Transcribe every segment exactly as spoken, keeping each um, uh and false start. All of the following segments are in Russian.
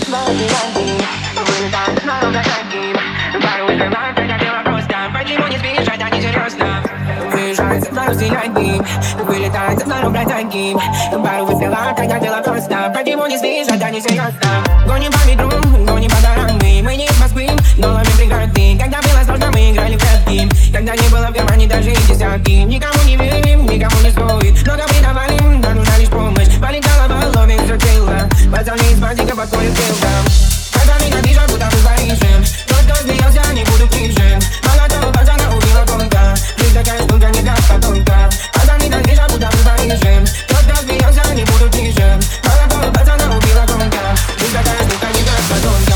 на пираньи. Вылетает на облака. Пару открывает, это дело просто. Почему не сбежать, а не серьезно? Выезжает на сиянии. Вылетает на облака. Пару открывает, это дело просто. Почему не сбежать, а не серьезно? Гоним по метру, гоним по дорогам. Мы не из Москвы, но ловим преграды. Когда было сложно, мы играли в прятки. Когда не было в кармане даже и десятки. Никому не верим, никому не стоит. Много предавали, нам нужна лишь помощь. Болит голова, ловим все тело. Пацаны из бандика подходят к телкам. Пацаны ненавижу, будто мы в Париже. Тот, кто смеялся, не буду тише. Молодого пацана убила гонка. Жизнь такая штука, не даст потомка. Пацаны ненавижу, будто мы в Париже. Тот, кто смеялся, не буду тише. Молодого пацана убила гонка. Жизнь такая штука, не даст потомка.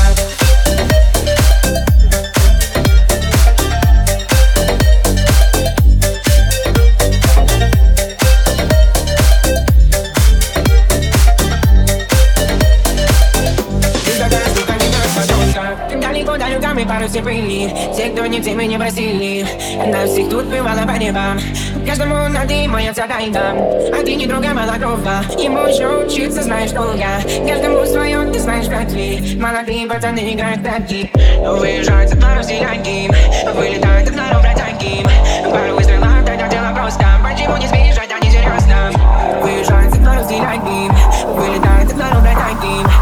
Пару все пыли, те, кто не тем и не просили. Нас всех тут бывало по небам. Каждому на ты моя вся тайна. А ты не другая малокровка. Ему еще учиться, знаешь, долго. Каждому свое, ты знаешь, как ли. Молодые пацаны играют в прятки. Выезжают со двора все ляги. Вылетают от народ братяки. Пару выстрелов, это дело просто. Почему не сбежать, а не серьезно? Выезжают со двора все ляги. Вылетают от народ братяки.